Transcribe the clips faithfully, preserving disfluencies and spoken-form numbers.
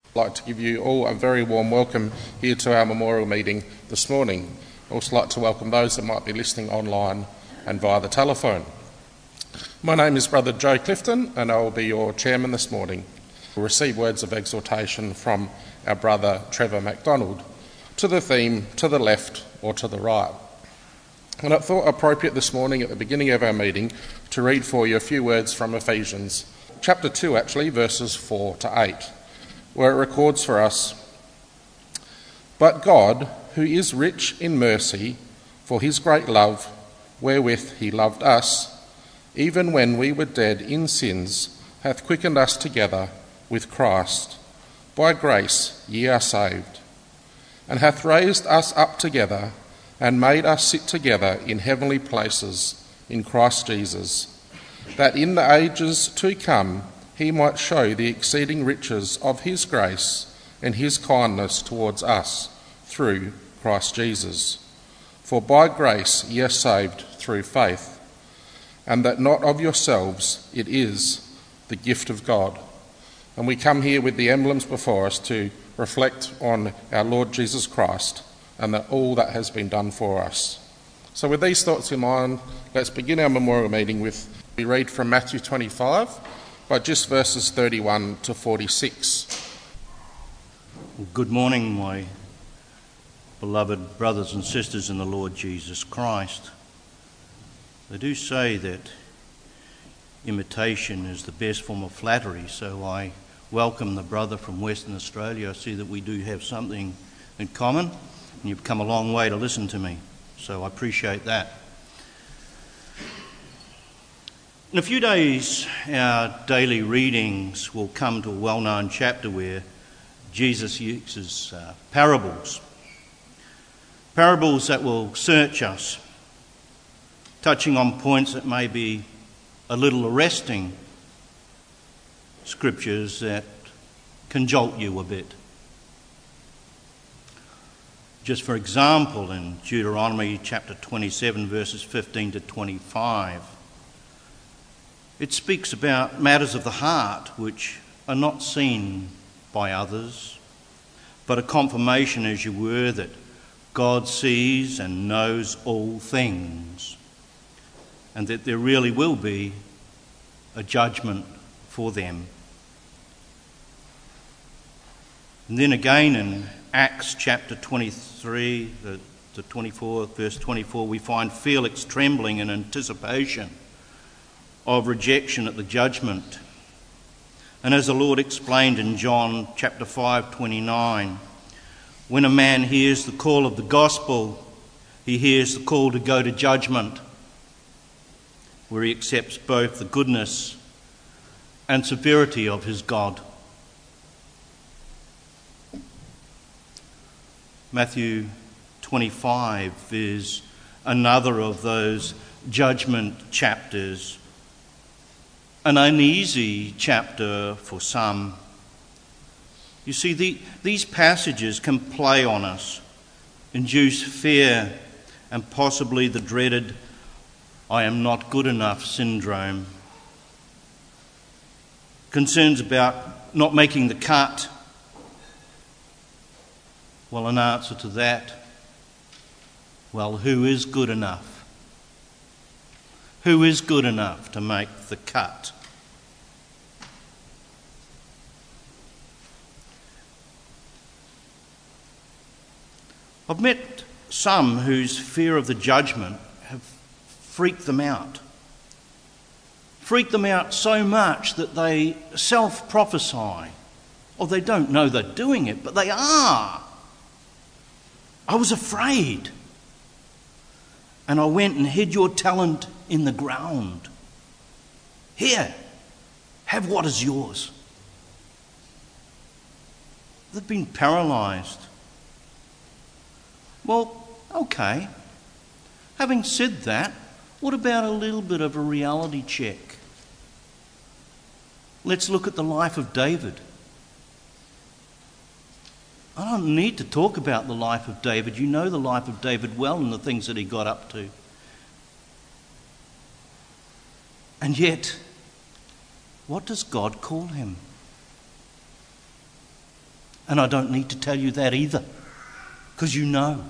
I'd like to give you all a very warm welcome here to our memorial meeting this morning. I'd also like to welcome those that might be listening online and via the telephone. My name is Brother Joe Clifton and I will be your chairman this morning. We'll receive words of exhortation from our brother Trevor MacDonald to the theme, to the left or to the right. And I thought appropriate this morning at the beginning of our meeting to read for you a few words from Ephesians, chapter two actually, verses four to eight, where it records for us, "But God, who is rich in mercy, for his great love, wherewith he loved us, even when we were dead in sins, hath quickened us together with Christ. By grace ye are saved, and hath raised us up together, and made us sit together in heavenly places in Christ Jesus, that in the ages to come he might show the exceeding riches of his grace and his kindness towards us through Christ Jesus. For by grace ye are saved through faith, and that not of yourselves, it is the gift of God." And we come here with the emblems before us to reflect on our Lord Jesus Christ and that all that has been done for us. So with these thoughts in mind, let's begin our memorial meeting with, we read from Matthew twenty-five, by just verses thirty-one to forty-six. Well, good morning, my beloved brothers and sisters in the Lord Jesus Christ. They do say that imitation is the best form of flattery, so I welcome the brother from Western Australia. I see that we do have something in common, and you've come a long way to listen to me, so I appreciate that. In a few days, our daily readings will come to a well-known chapter where Jesus uses uh, parables. Parables that will search us, touching on points that may be a little arresting, scriptures that can jolt you a bit. Just for example, in Deuteronomy chapter twenty-seven, verses fifteen to twenty-five, it speaks about matters of the heart which are not seen by others, but a confirmation, as you were, that God sees and knows all things, and that there really will be a judgment for them. And then again in Acts chapter twenty-three, the, the twenty-four, verse twenty-four, we find Felix trembling in anticipation of rejection at the judgment. And as the Lord explained in John chapter five, twenty-nine, when a man hears the call of the gospel, he hears the call to go to judgment, where he accepts both the goodness and severity of his God. Matthew twenty-five is another of those judgment chapters, an uneasy chapter for some. You see, the, these passages can play on us, induce fear, and possibly the dreaded "I am not good enough" syndrome. Concerns about not making the cut. Well, an answer to that, well, who is good enough? Who is good enough to make the cut? I've met some whose fear of the judgment have freaked them out. Freaked them out so much that they self-prophesy, or they don't know they're doing it, but they are. I was afraid, and I went and hid your talent in the ground. Here, have what is yours. They've been paralysed. Well, okay. Having said that, what about a little bit of a reality check? Let's look at the life of David. I don't need to talk about the life of David. You know the life of David well and the things that he got up to. And yet, what does God call him? And I don't need to tell you that either, because you know.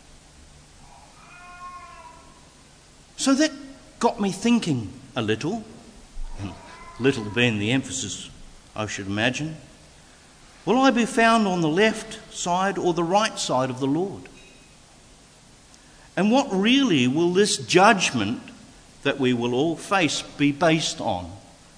So that got me thinking a little, and little being the emphasis, I should imagine. Will I be found on the left side or the right side of the Lord? And what really will this judgment that we will all face be based on?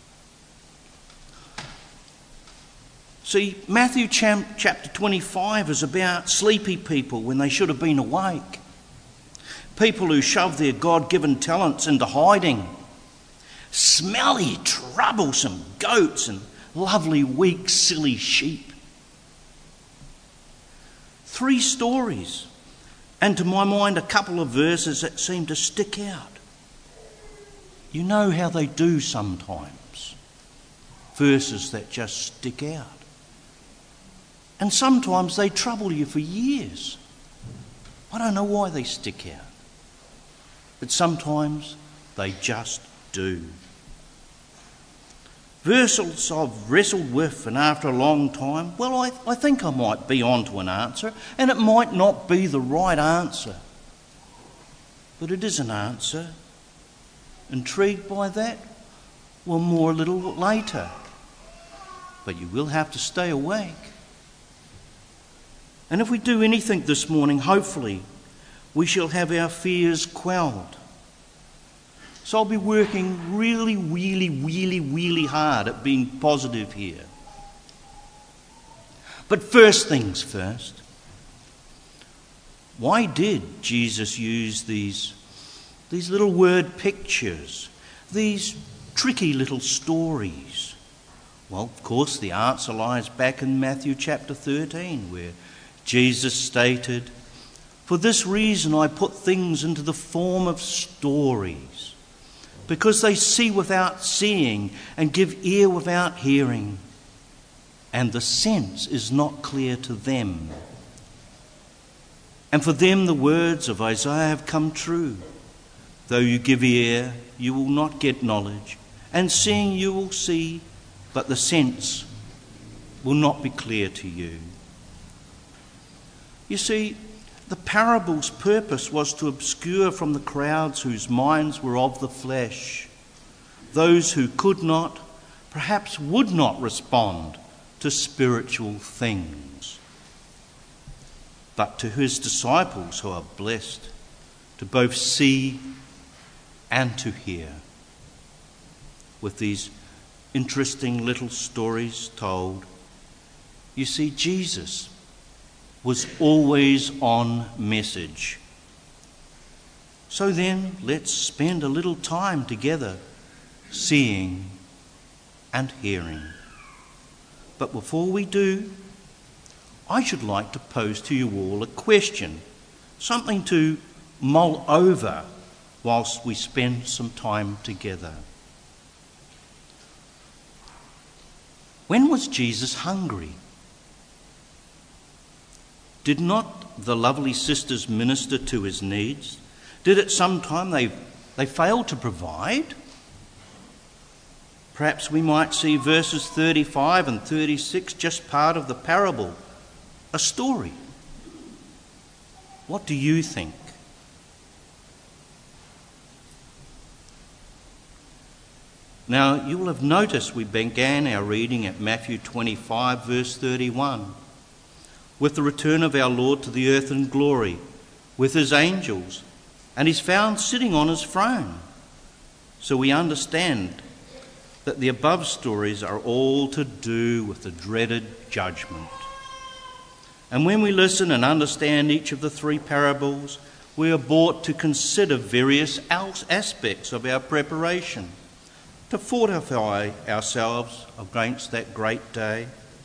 See, Matthew chapter twenty-five is about sleepy people when they should have been awake. People who shove their God-given talents into hiding. Smelly, troublesome goats and lovely, weak, silly sheep. Three stories, and to my mind a couple of verses that seem to stick out. You know how they do sometimes. Verses that just stick out. And sometimes they trouble you for years. I don't know why they stick out. But sometimes they just do. Verses I've wrestled with, and after a long time, well, I, I think I might be onto an answer, and it might not be the right answer. But it is an answer. Intrigued by that? Well, more a little later. But you will have to stay awake. And if we do anything this morning, hopefully, we shall have our fears quelled. So I'll be working really, really, really, really hard at being positive here. But first things first. Why did Jesus use these, these little word pictures, these tricky little stories? Well, of course, the answer lies back in Matthew chapter thirteen, where Jesus stated, "For this reason I put things into the form of stories, because they see without seeing and give ear without hearing, and the sense is not clear to them. And for them the words of Isaiah have come true. Though you give ear, you will not get knowledge, and seeing you will see, but the sense will not be clear to you." You see, the parable's purpose was to obscure from the crowds whose minds were of the flesh, those who could not, perhaps would not respond to spiritual things, but to his disciples who are blessed to both see and to hear. With these interesting little stories told, you see, Jesus was always on message. So then, let's spend a little time together seeing and hearing. But before we do, I should like to pose to you all a question, something to mull over whilst we spend some time together. When was Jesus hungry? Did not the lovely sisters minister to his needs? Did at some time they, they fail to provide? Perhaps we might see verses thirty-five and thirty-six just part of the parable, a story. What do you think? Now, you will have noticed we began our reading at Matthew twenty-five, verse thirty-one. With the return of our Lord to the earth in glory, with his angels, and he's found sitting on his throne. So we understand that the above stories are all to do with the dreaded judgment. And when we listen and understand each of the three parables, we are brought to consider various aspects of our preparation to fortify ourselves against that great day.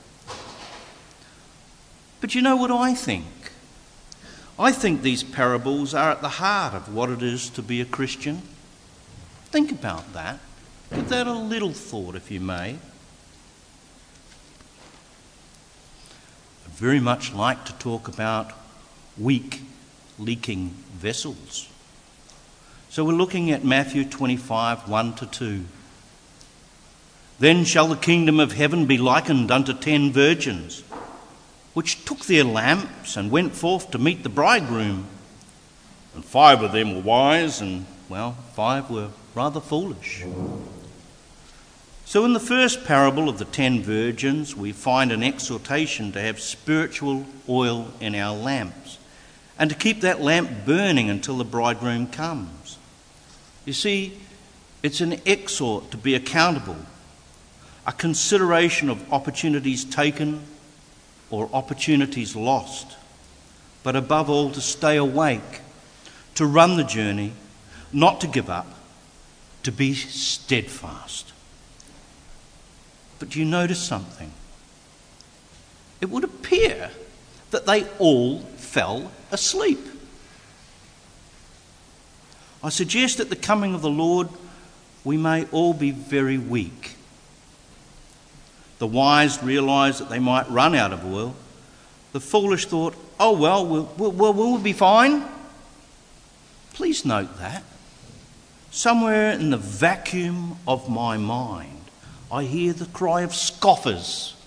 But you know what I think? I think these parables are at the heart of what it is to be a Christian. Think about that. Give that a little thought, if you may. I'd very much like to talk about weak, leaking vessels. So we're looking at Matthew twenty-five, one to two. "Then shall the kingdom of heaven be likened unto ten virgins, which took their lamps and went forth to meet the bridegroom. And five of them were wise, and, well, five were rather foolish. So in the first parable of the ten virgins, we find an exhortation to have spiritual oil in our lamps and to keep that lamp burning until the bridegroom comes. You see, it's an exhort to be accountable, a consideration of opportunities taken or opportunities lost, but above all to stay awake, to run the journey, not to give up, to be steadfast. But do you notice something? It would appear that they all fell asleep. I suggest at the coming of the Lord we may all be very weak. The wise realised that they might run out of oil. The foolish thought, oh well, we'll, we'll, we'll be fine. Please note that. Somewhere in the vacuum of my mind, I hear the cry of scoffers.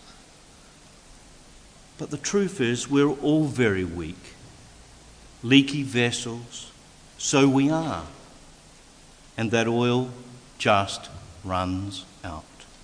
But the truth is, we're all very weak, leaky vessels, so we are. And that oil just runs out.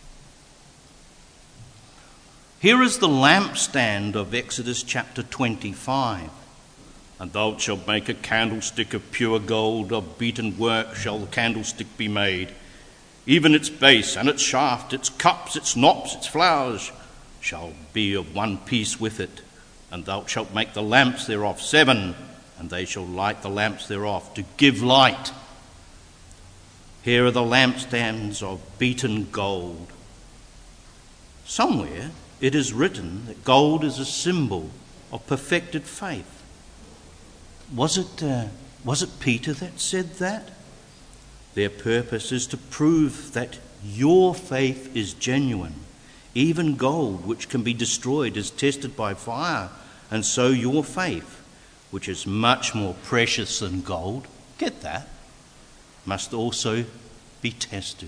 Here is the lampstand of Exodus chapter twenty-five. And thou shalt make a candlestick of pure gold, of beaten work shall the candlestick be made. Even its base and its shaft, its cups, its knops, its flowers shall be of one piece with it. And thou shalt make the lamps thereof seven, and they shall light the lamps thereof to give light. Here are the lampstands of beaten gold. Somewhere it is written that gold is a symbol of perfected faith. Was it, uh, was it Peter that said that? Their purpose is to prove that your faith is genuine. Even gold, which can be destroyed, is tested by fire. And so your faith, which is much more precious than gold, get that, must also be tested.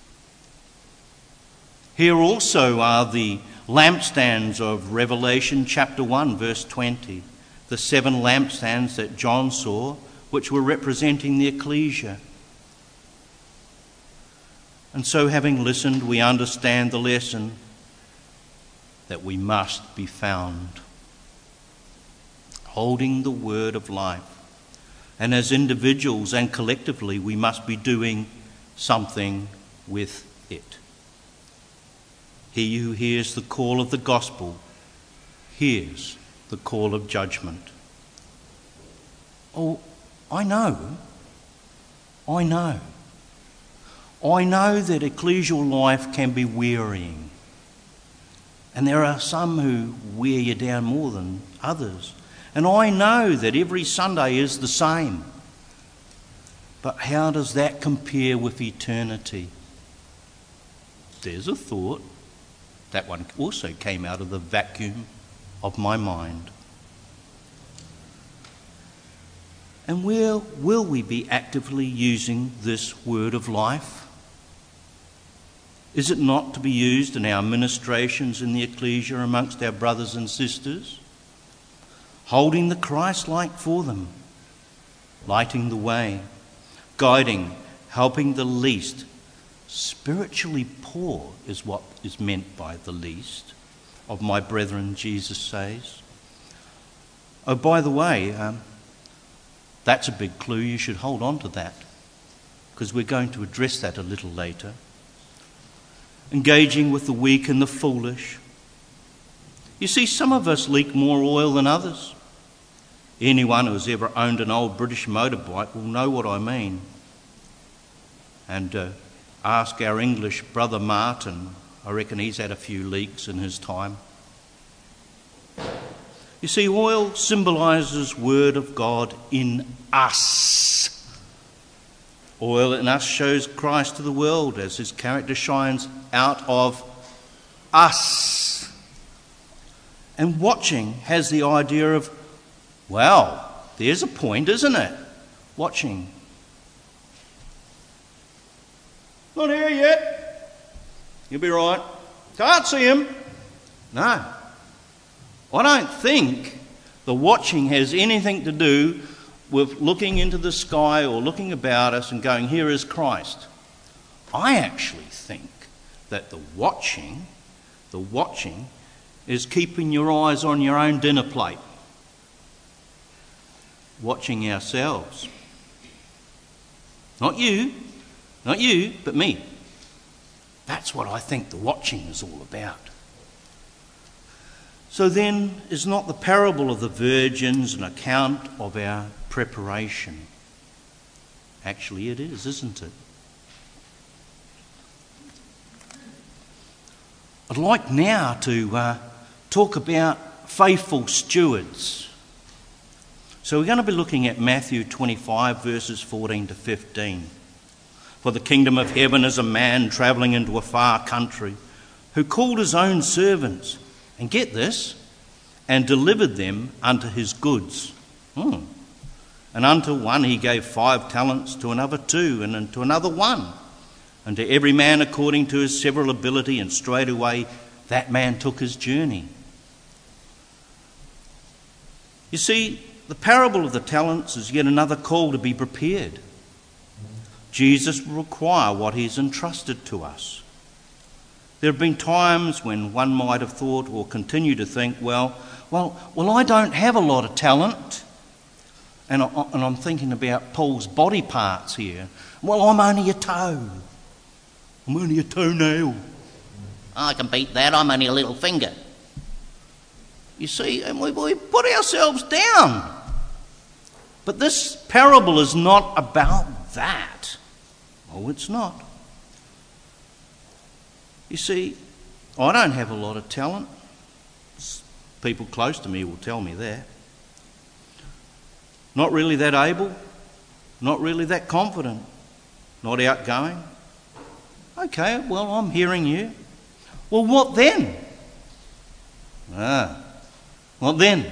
Here also are the lampstands of Revelation chapter one, verse twenty. The seven lampstands that John saw, which were representing the ecclesia. And so, having listened, we understand the lesson that we must be found holding the word of life. And as individuals and collectively, we must be doing something with it. He who hears the call of the gospel hears the call of judgment. Oh, I know. I know. I know that ecclesial life can be wearying. And there are some who wear you down more than others. And I know that every Sunday is the same. But how does that compare with eternity? There's a thought. That one also came out of the vacuum of my mind. And where will we be actively using this word of life? Is it not to be used in our ministrations in the ecclesia amongst our brothers and sisters? Holding the Christ-like for them, lighting the way, guiding, helping the least. Spiritually poor is what is meant by the least of my brethren, Jesus says. Oh, by the way, um, that's a big clue. You should hold on to that, because we're going to address that a little later. Engaging with the weak and the foolish. You see, some of us leak more oil than others. Anyone who's ever owned an old British motorbike will know what I mean. And uh, ask our English brother Martin. I reckon he's had a few leaks in his time. You see, oil symbolises word of God in us. Oil in us shows Christ to the world as his character shines out of us. And watching has the idea of, wow, there's a point, isn't it? Watching. Not here yet. You'll be right. Can't see him. No. I don't think the watching has anything to do with looking into the sky or looking about us and going, here is Christ. I actually think that the watching, the watching is keeping your eyes on your own dinner plate, watching ourselves. Not you, not you, but me. That's what I think the watching is all about. So then, is not the parable of the virgins an account of our preparation? Actually it is, isn't it? I'd like now to uh, talk about faithful stewards. So we're going to be looking at Matthew twenty-five, verses fourteen to fifteen. For the kingdom of heaven is a man travelling into a far country, who called his own servants, and get this, and delivered them unto his goods. Hmm. And unto one he gave five talents, to another two, and unto another one, and to every man according to his several ability, and straightway that man took his journey. You see, the parable of the talents is yet another call to be prepared. Jesus will require what he's entrusted to us. There have been times when one might have thought or continue to think, well, well, well, I don't have a lot of talent. And, I, and I'm thinking about Paul's body parts here. Well, I'm only a toe. I'm only a toenail. I can beat that, I'm only a little finger. You see, and we, we put ourselves down. But this parable is not about that. Oh, it's not. You see, I don't have a lot of talent. People close to me will tell me that. Not really that able, not really that confident, not outgoing. Okay, well, I'm hearing you. Well, what then? Ah, what then?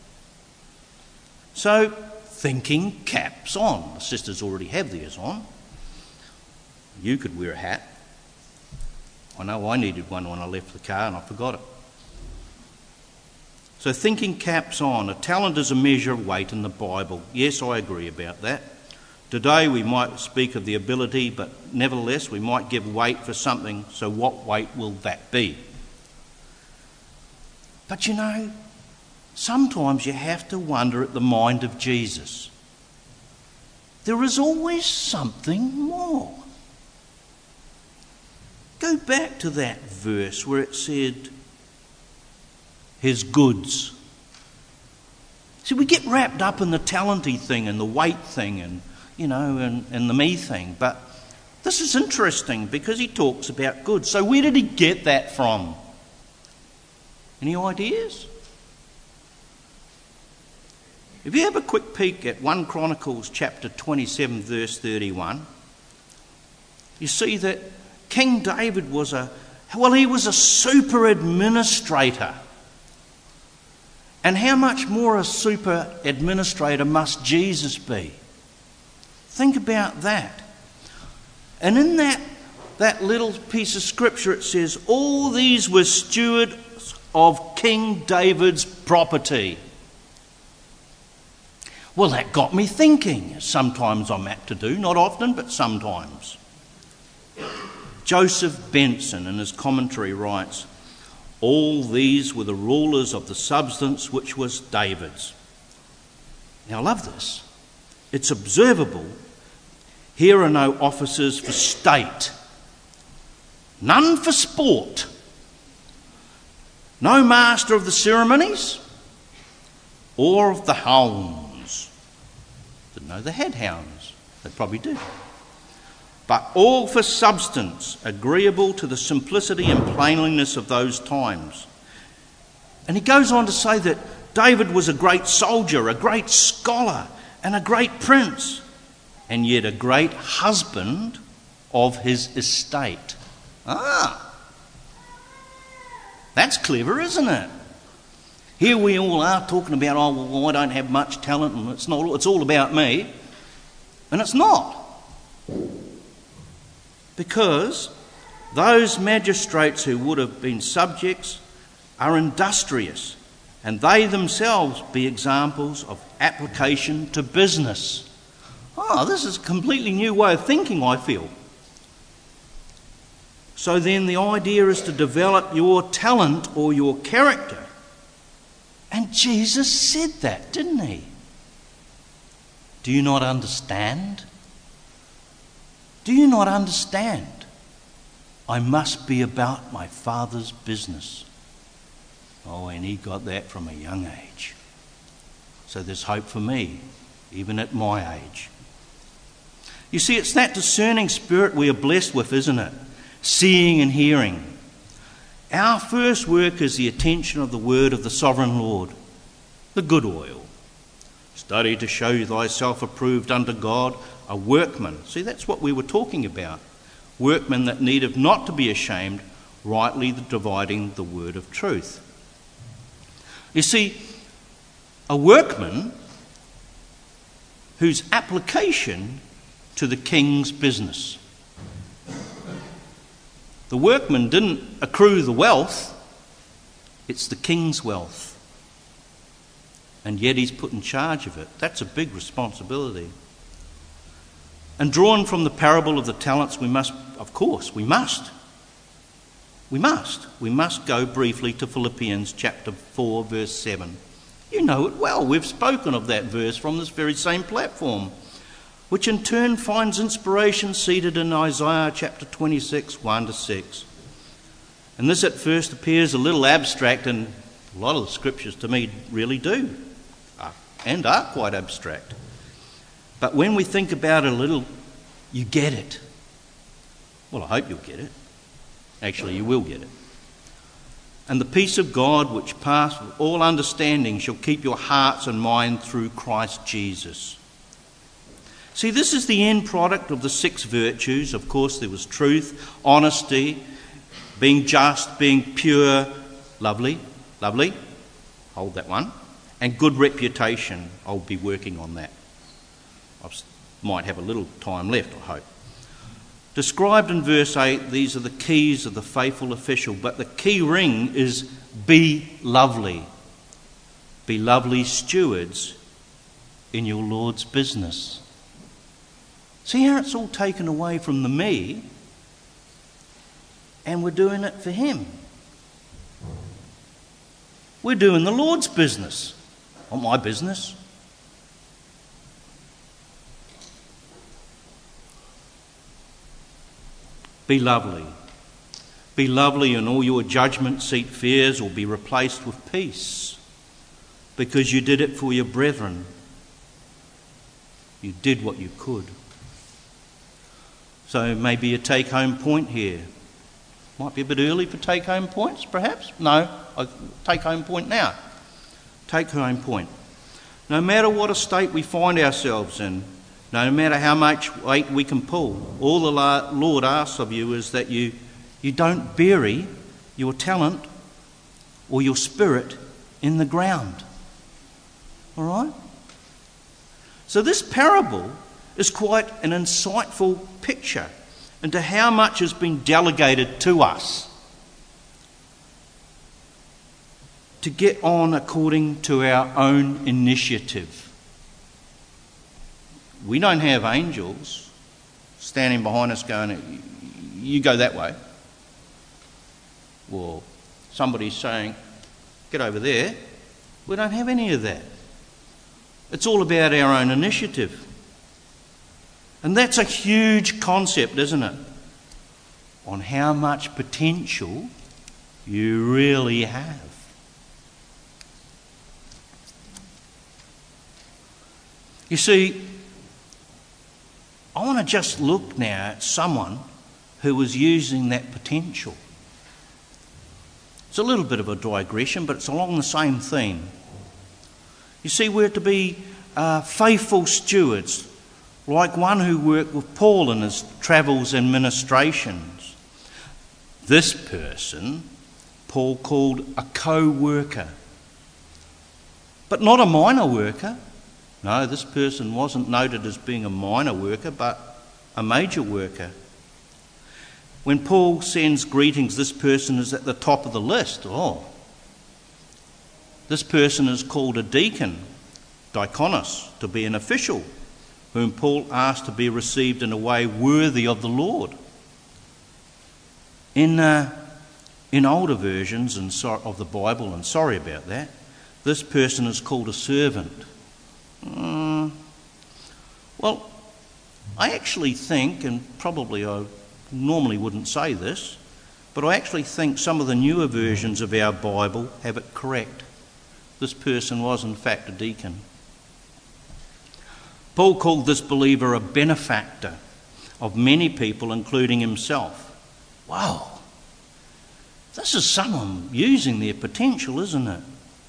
So, thinking caps on. The sisters already have theirs on. You could wear a hat. I know I needed one when I left the car and I forgot it. So thinking caps on. A talent is a measure of weight in the Bible. Yes, I agree about that. Today we might speak of the ability, but nevertheless we might give weight for something. So what weight will that be? But you know, sometimes you have to wonder at the mind of Jesus. There is always something more. Go back to that verse where it said, his goods. See, we get wrapped up in the talenty thing and the weight thing and, you know, and, and the me thing. But this is interesting because he talks about goods. So where did he get that from? Any ideas? If you have a quick peek at First Chronicles chapter twenty-seven, verse thirty-one, you see that King David was a, well, he was a super administrator. And how much more a super administrator must Jesus be? Think about that. And in that, that little piece of scripture it says, all these were stewards of King David's property. Well, that got me thinking. Sometimes I'm apt to do, not often, but sometimes. Joseph Benson in his commentary writes, all these were the rulers of the substance which was David's. Now I love this. It's observable. Here are no officers for state, none for sport, no master of the ceremonies or of the hounds. Didn't know they had hounds. They probably did. But all for substance, agreeable to the simplicity and plainness of those times. And he goes on to say that David was a great soldier, a great scholar, and a great prince, and yet a great husband of his estate. Ah, that's clever, isn't it? Here we all are talking about, oh, well, I don't have much talent, and it's not. It's all about me. And it's not. Because those magistrates who would have been subjects are industrious and they themselves be examples of application to business. Oh, this is a completely new way of thinking, I feel. So then the idea is to develop your talent or your character. And Jesus said that, didn't he? Do you not understand? Do you not understand? I must be about my Father's business. Oh, and he got that from a young age. So there's hope for me, even at my age. You see, it's that discerning spirit we are blessed with, isn't it? Seeing and hearing. Our first work is the attention of the word of the sovereign Lord, the good oil. Study to show thyself approved unto God, a workman. See, that's what we were talking about. Workmen that needeth not to be ashamed, rightly dividing the word of truth. You see, a workman whose application to the king's business. The workman didn't accrue the wealth, it's the king's wealth. And yet he's put in charge of it. That's a big responsibility. And drawn from the parable of the talents, we must, of course, we must. We must. We must go briefly to Philippians chapter four, verse seven. You know it well. We've spoken of that verse from this very same platform, which in turn finds inspiration seated in Isaiah chapter twenty-six, one to six. And this at first appears a little abstract, and a lot of the scriptures to me really do, and are quite abstract. But when we think about it a little, you get it. Well, I hope you'll get it. Actually, you will get it. And the peace of God, which passeth all understanding, shall keep your hearts and mind through Christ Jesus. See, this is the end product of the six virtues. Of course, there was truth, honesty, being just, being pure, lovely, lovely, hold that one, and good reputation. I'll be working on that. I might have a little time left, I hope. Described in verse eight, these are the keys of the faithful official, but the key ring is be lovely. Be lovely stewards in your Lord's business. See how it's all taken away from the me, and we're doing it for him. We're doing the Lord's business, not my business. Be lovely. Be lovely, and all your judgment seat fears will be replaced with peace, because you did it for your brethren. You did what you could. So maybe a take-home point here. Might be a bit early for take-home points, perhaps? No, a take-home point now. Take-home point. No matter what a state we find ourselves in, no matter how much weight we can pull, all the Lord asks of you is that you, you don't bury your talent or your spirit in the ground. All right? So this parable is quite an insightful picture into how much has been delegated to us to get on according to our own initiative. We don't have angels standing behind us going, you go that way. Or somebody's saying, get over there. We don't have any of that. It's all about our own initiative. And that's a huge concept, isn't it? On how much potential you really have. You see, I want to just look now at someone who was using that potential. It's a little bit of a digression, but it's along the same theme. You see, we're to be uh, faithful stewards, like one who worked with Paul in his travels and ministrations. This person, Paul called a co-worker, but not a minor worker. No, this person wasn't noted as being a minor worker, but a major worker. When Paul sends greetings, this person is at the top of the list. Oh, This person is called a deacon, diakonos, to be an official, whom Paul asked to be received in a way worthy of the Lord. In uh, in older versions and so, of the Bible, and sorry about that, this person is called a servant. Mm, well, I actually think, and probably I normally wouldn't say this, but I actually think some of the newer versions of our Bible have it correct. This person was in fact a deacon. Paul called this believer a benefactor of many people, including himself. Wow, this is someone using their potential, isn't it?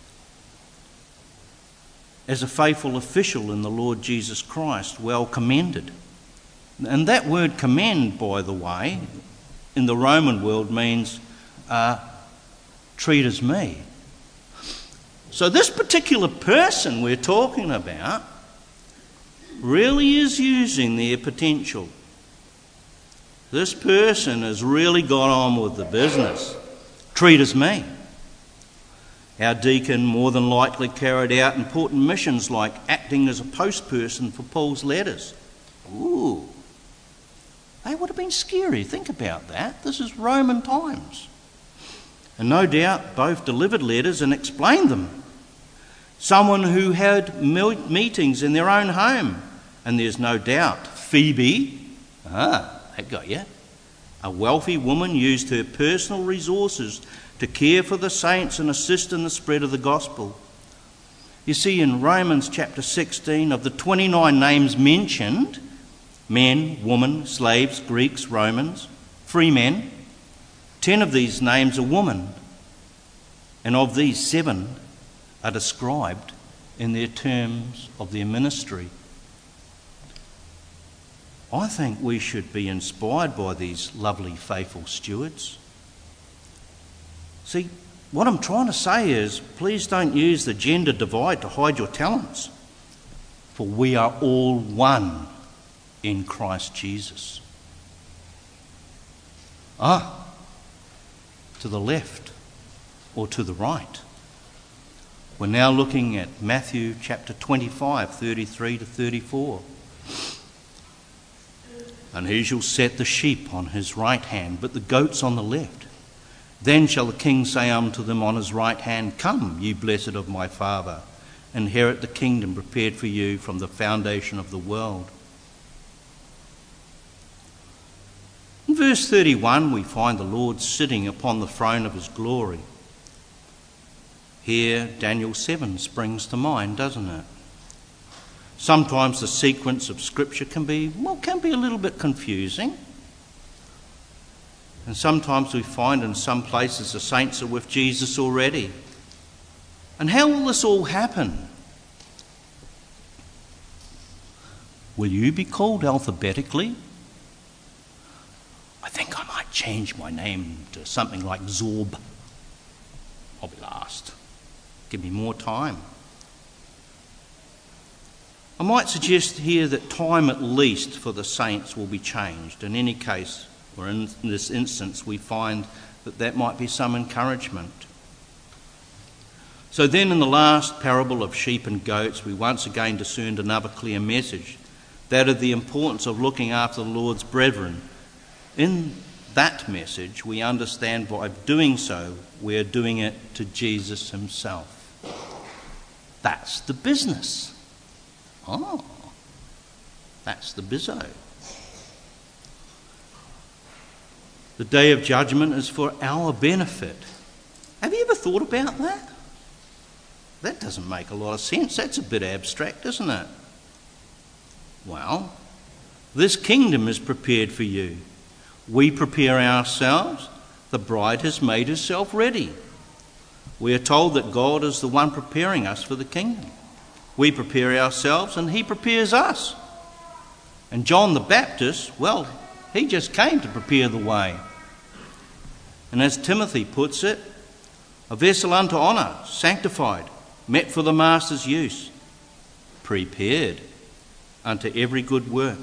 As a faithful official in the Lord Jesus Christ, well commended. And that word commend, by the way, in the Roman world means uh, treat as me. So this particular person we're talking about really is using their potential. This person has really got on with the business. Treat as me. Our deacon more than likely carried out important missions like acting as a postperson for Paul's letters. Ooh, they would have been scary. Think about that. This is Roman times. And no doubt both delivered letters and explained them. Someone who had meetings in their own home. And there's no doubt Phoebe, ah, that got you, a wealthy woman used her personal resources to care for the saints and assist in the spread of the gospel. You see, in Romans chapter sixteen, of the twenty-nine names mentioned, men, women, slaves, Greeks, Romans, free men, ten of these names are women, and of these seven are described in their terms of their ministry. I think we should be inspired by these lovely, faithful stewards. See, what I'm trying to say is, please don't use the gender divide to hide your talents, for we are all one in Christ Jesus. Ah, to the left or to the right. We're now looking at Matthew chapter twenty-five, thirty-three to thirty-four. And he shall set the sheep on his right hand, but the goats on the left. Then shall the king say unto them on his right hand, Come, ye blessed of my Father, inherit the kingdom prepared for you from the foundation of the world. In verse thirty-one, we find the Lord sitting upon the throne of his glory. Here, Daniel seven springs to mind, doesn't it? Sometimes the sequence of Scripture can be, well, can be a little bit confusing. And sometimes we find in some places the saints are with Jesus already. And how will this all happen? Will you be called alphabetically? I think I might change my name to something like Zorb. I'll be last. Give me more time. I might suggest here that time at least for the saints will be changed. In any case, or in this instance, we find that that might be some encouragement. So then in the last parable of sheep and goats, we once again discerned another clear message, that of the importance of looking after the Lord's brethren. In that message, we understand by doing so, we're doing it to Jesus himself. That's the business. Oh, that's the bizzo. The day of judgment is for our benefit. Have you ever thought about that? That doesn't make a lot of sense. That's a bit abstract, isn't it? Well, this kingdom is prepared for you. We prepare ourselves. The bride has made herself ready. We are told that God is the one preparing us for the kingdom. We prepare ourselves and he prepares us. And John the Baptist, well, he just came to prepare the way. And as Timothy puts it, a vessel unto honour, sanctified, met for the master's use, prepared unto every good work.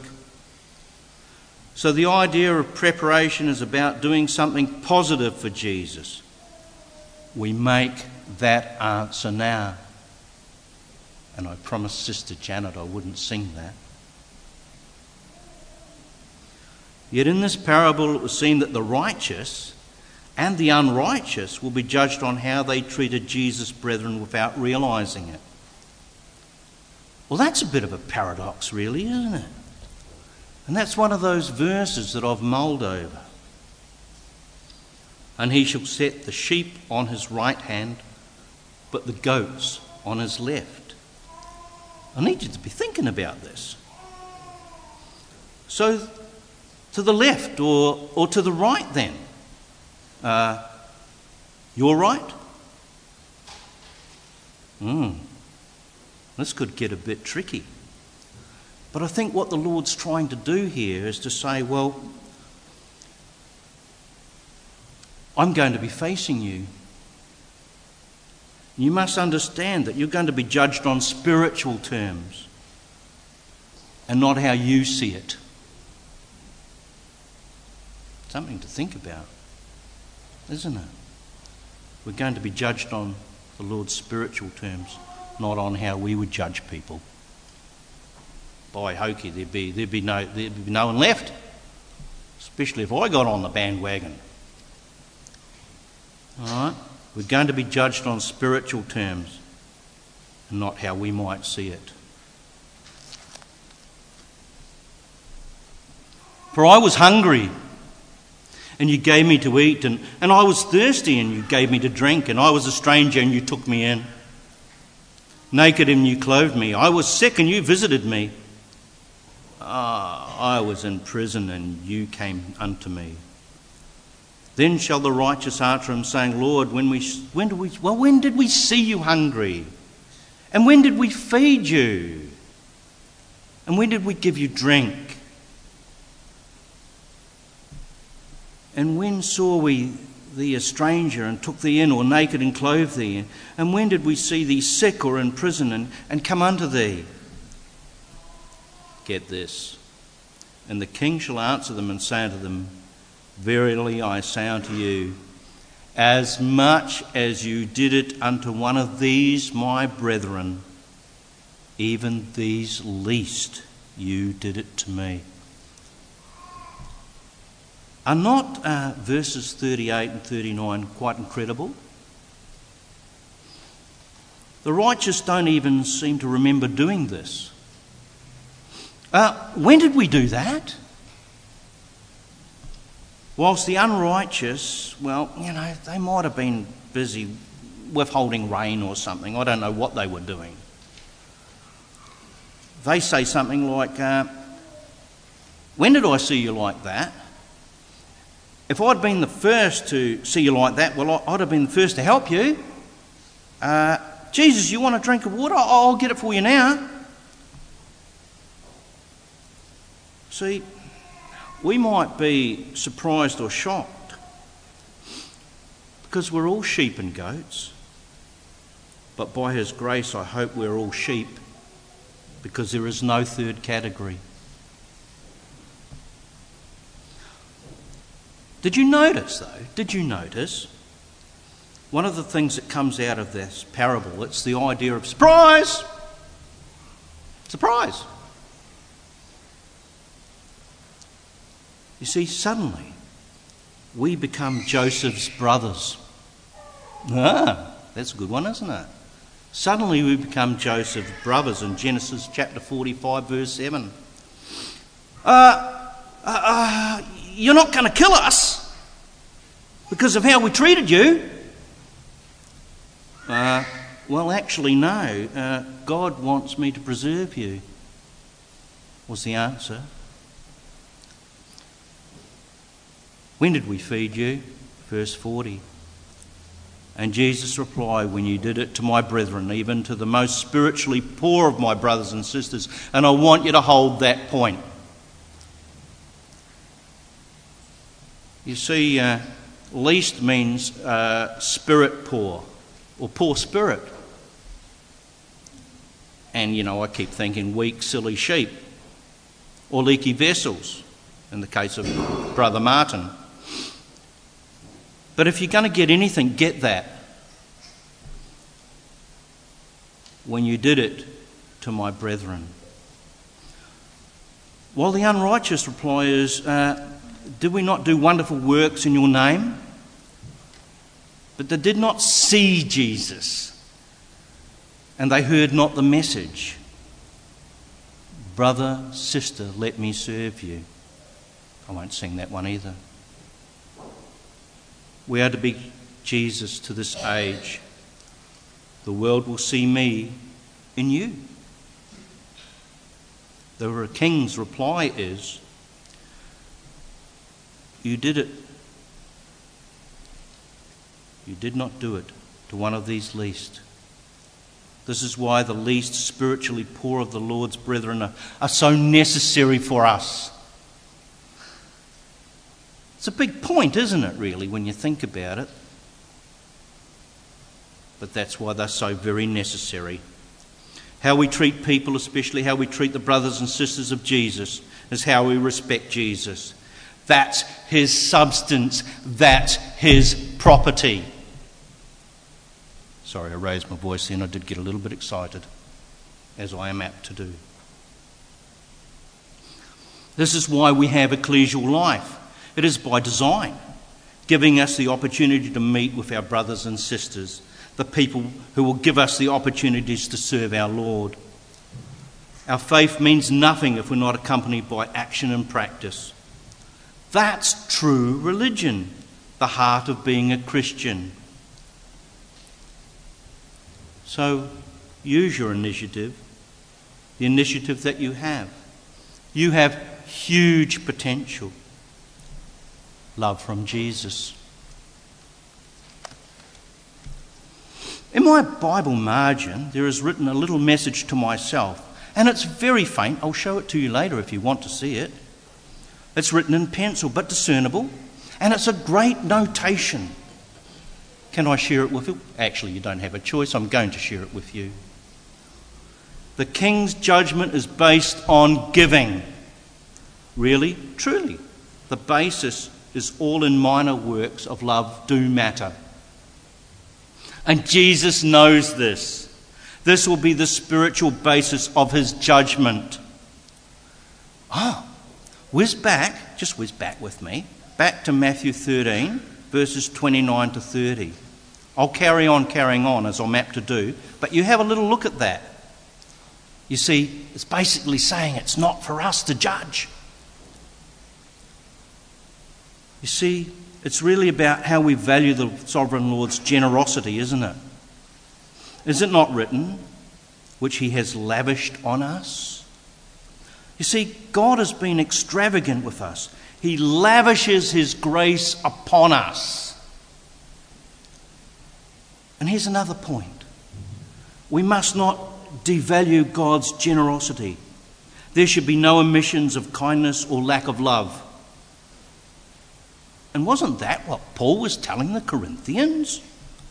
So the idea of preparation is about doing something positive for Jesus. we make that answer now. And I promised Sister Janet I wouldn't sing that. Yet in this parable it was seen that the righteous and the unrighteous will be judged on how they treated Jesus' brethren without realising it. Well, that's a bit of a paradox, really, isn't it? And that's one of those verses that I've mulled over. And he shall set the sheep on his right hand, but the goats on his left. I need you to be thinking about this. So, to the left or, or to the right then? Uh, you're right? Hmm. This could get a bit tricky. But I think what the Lord's trying to do here is to say, well, I'm going to be facing you. You must understand that you're going to be judged on spiritual terms and not how you see it. Something to think about, isn't it? We're going to be judged on the Lord's spiritual terms, not on how we would judge people. By hokey, there'd be there'd be no there'd be no one left, especially if I got on the bandwagon. All right, we're going to be judged on spiritual terms, and not how we might see it. For I was hungry, and you gave me to eat, and, and I was thirsty, and you gave me to drink, and I was a stranger, and you took me in. Naked, and you clothed me. I was sick, and you visited me. Ah, I was in prison, and you came unto me. Then shall the righteous answer him, saying, Lord, when we when did we well when did we see you hungry? And when did we feed you? And when did we give you drink? And when saw we thee a stranger and took thee in, or naked and clothed thee? And when did we see thee sick or in prison and, and come unto thee? Get this. And the king shall answer them and say unto them, Verily I say unto you, as much as you did it unto one of these my brethren, even these least you did it to me. Are not uh, verses thirty-eight and thirty-nine quite incredible? The righteous don't even seem to remember doing this. Uh, when did we do that? Whilst the unrighteous, well, you know, they might have been busy withholding rain or something. I don't know what they were doing. They say something like, uh, when did I see you like that? If I'd been the first to see you like that, well, I'd have been the first to help you. Uh, Jesus, you want a drink of water? I'll get it for you now. See, we might be surprised or shocked because we're all sheep and goats. But by his grace, I hope we're all sheep because there is no third category. Did you notice, though, did you notice one of the things that comes out of this parable, it's the idea of surprise! Surprise! You see, suddenly we become Joseph's brothers. Ah, that's a good one, isn't it? Suddenly we become Joseph's brothers in Genesis chapter forty-five, verse seven. Uh, uh, uh, you're not going to kill us because of how we treated you. Uh, well, actually, no. Uh, God wants me to preserve you, was the answer. When did we feed you? Verse forty. And Jesus replied, when you did it to my brethren, even to the most spiritually poor of my brothers and sisters. And I want you to hold that point. You see, uh, least means uh, spirit poor, or poor spirit. And, you know, I keep thinking weak, silly sheep, or leaky vessels, in the case of Brother Martin. But if you're going to get anything, get that. when you did it to my brethren. While the unrighteous reply is, uh, did we not do wonderful works in your name? But they did not see Jesus, and they heard not the message. Brother, sister, let me serve you. I won't sing that one either. We are to be Jesus to this age. The world will see me in you. The king's reply is, you did it. You did not do it to one of these least. This is why the least spiritually poor of the Lord's brethren are, are so necessary for us. It's a big point, isn't it, really, when you think about it? But that's why they're so very necessary. How we treat people, especially how we treat the brothers and sisters of Jesus, is how we respect Jesus. That's his substance. That's his property. Sorry, I raised my voice then. I did get a little bit excited, as I am apt to do. This is why we have ecclesial life. It is by design, giving us the opportunity to meet with our brothers and sisters, the people who will give us the opportunities to serve our Lord. Our faith means nothing if we're not accompanied by action and practice. That's true religion, the heart of being a Christian. So use your initiative, the initiative that you have. You have huge potential. Love from Jesus. In my Bible margin, there is written a little message to myself, and it's very faint. I'll show it to you later if you want to see it. It's written in pencil, but discernible, and it's a great notation. Can I share it with you? Actually, you don't have a choice. I'm going to share it with you. The king's judgment is based on giving. Really, truly. The basis is all in minor works of love do matter. And Jesus knows this. This will be the spiritual basis of his judgment. Oh, whiz back, just whiz back with me, back to Matthew thirteen, verses twenty-nine to thirty. I'll carry on carrying on as I'm apt to do, but you have a little look at that. You see, it's basically saying it's not for us to judge. You see, it's really about how we value the Sovereign Lord's generosity, isn't it? Is it not written, which he has lavished on us? You see, God has been extravagant with us. He lavishes his grace upon us. And here's another point. We must not devalue God's generosity. There should be no omissions of kindness or lack of love. And wasn't that what Paul was telling the Corinthians?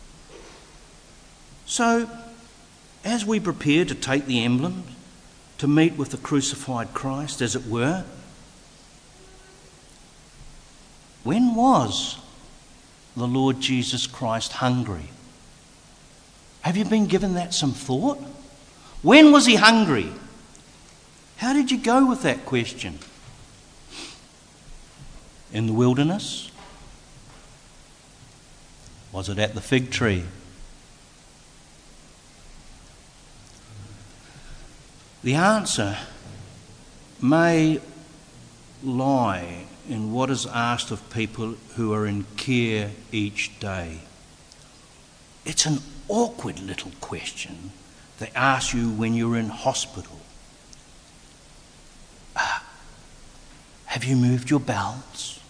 So, as we prepare to take the emblem, to meet with the crucified Christ, as it were, when was the Lord Jesus Christ hungry? Have you been given that some thought? When was he hungry? How did you go with that question? In the wilderness? Was it at the fig tree? The answer may lie in what is asked of people who are in care each day. It's an awkward little question they ask you when you're in hospital. Uh, have you moved your bowels?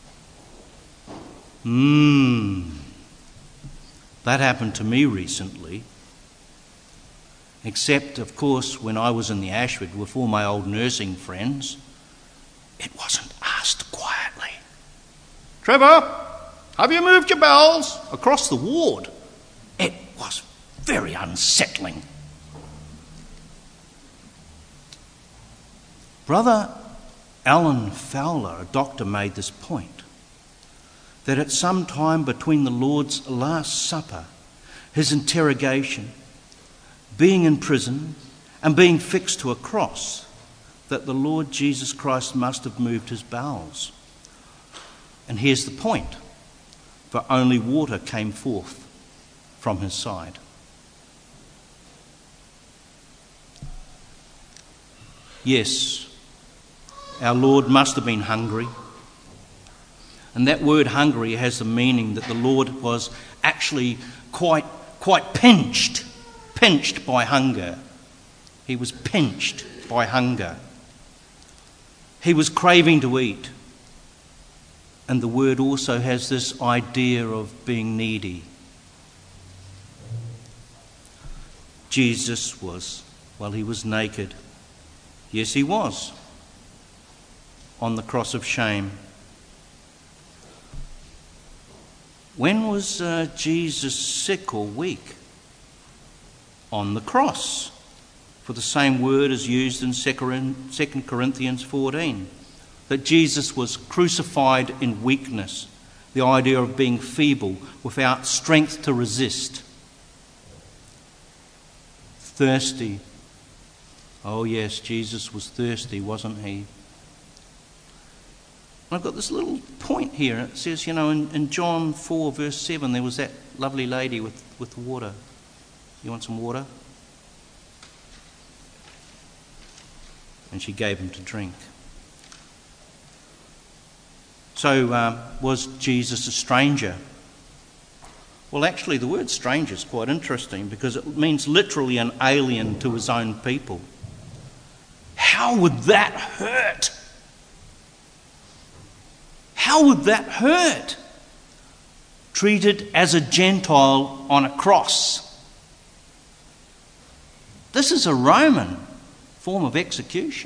Hmm. That happened to me recently. Except, of course, when I was in the Ashford with all my old nursing friends, it wasn't asked quietly. Trevor, have you moved your bowels? Across the ward. It was very unsettling. Brother Alan Fowler, a doctor, made this point, that at some time between the Lord's Last Supper, his interrogation, being in prison and being fixed to a cross, that the Lord Jesus Christ must have moved his bowels. And here's the point: for only water came forth from his side. Yes, our Lord must have been hungry. And that word hungry has the meaning that the Lord was actually quite, quite pinched, pinched by hunger. He was pinched by hunger. He was craving to eat. And the word also has this idea of being needy. Jesus was, well, he was naked. Yes, he was, on the cross of shame. When was uh, Jesus sick or weak? On the cross. For the same word is used in Second Corinthians fourteen. That Jesus was crucified in weakness. The idea of being feeble, without strength to resist. Thirsty. Oh yes, Jesus was thirsty, wasn't he? I've got this little point here. It says, you know, in, in John four, verse seven, there was that lovely lady with, with the water. You want some water? And she gave him to drink. So, um, was Jesus a stranger? Well, actually, the word stranger is quite interesting because it means literally an alien to his own people. How would that hurt? How would that hurt? Treated as a Gentile on a cross. This is a Roman form of execution.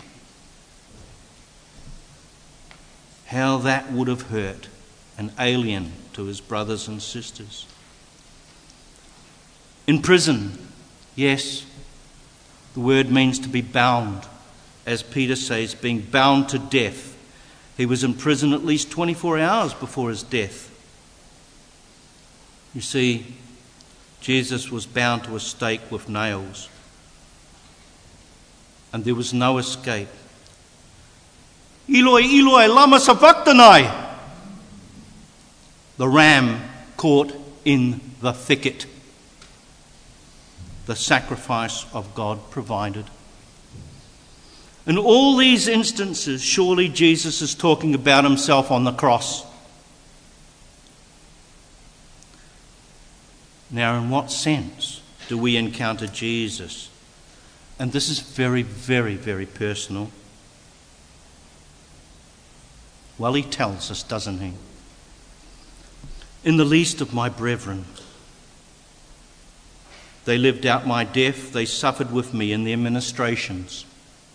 How that would have hurt an alien to his brothers and sisters. In prison, yes, the word means to be bound. As Peter says, being bound to death. He was in prison at least twenty-four hours before his death. You see, Jesus was bound to a stake with nails. And there was no escape. Eloi, Eloi, lama sabachthani. The ram caught in the thicket. The sacrifice of God provided. In all these instances, surely Jesus is talking about himself on the cross. Now, in what sense do we encounter Jesus? And this is very, very, very personal. Well, he tells us, doesn't he? In the least of my brethren, they lived out my death, they suffered with me in their ministrations.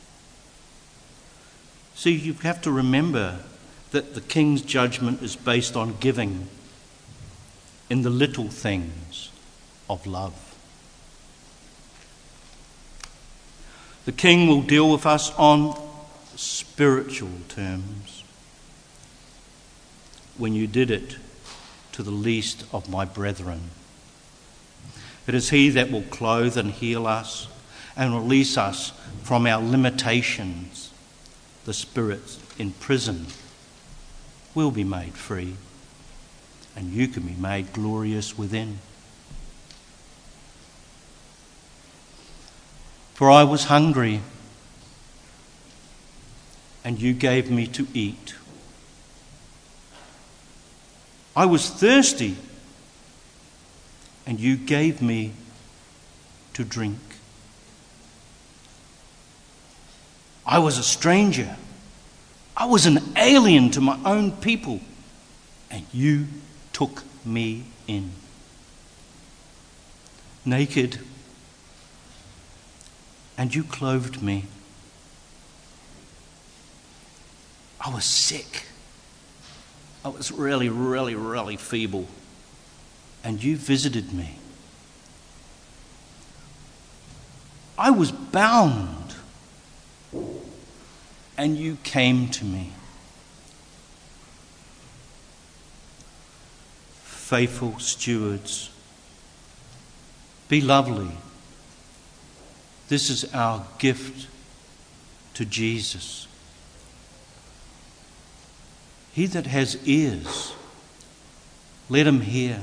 See, you have to remember that the king's judgment is based on giving in the little things of love. The king will deal with us on spiritual terms. When you did it to the least of my brethren. It is he that will clothe and heal us and release us from our limitations. The spirits in prison will be made free, and you can be made glorious within. For I was hungry, and you gave me to eat. I was thirsty, and you gave me to drink. I was a stranger. I was an alien to my own people, and you took me in. Naked, and you clothed me. I was sick. I was really, really, really feeble, and you visited me. I was bound, and you came to me. Faithful stewards, be lovely This is our gift to Jesus. He that has ears, let him hear.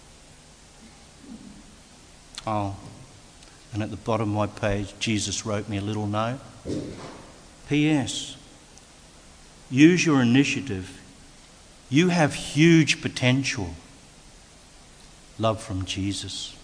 Oh, and at the bottom of my page, Jesus wrote me a little note. P S. Use your initiative. You have huge potential. Love from Jesus.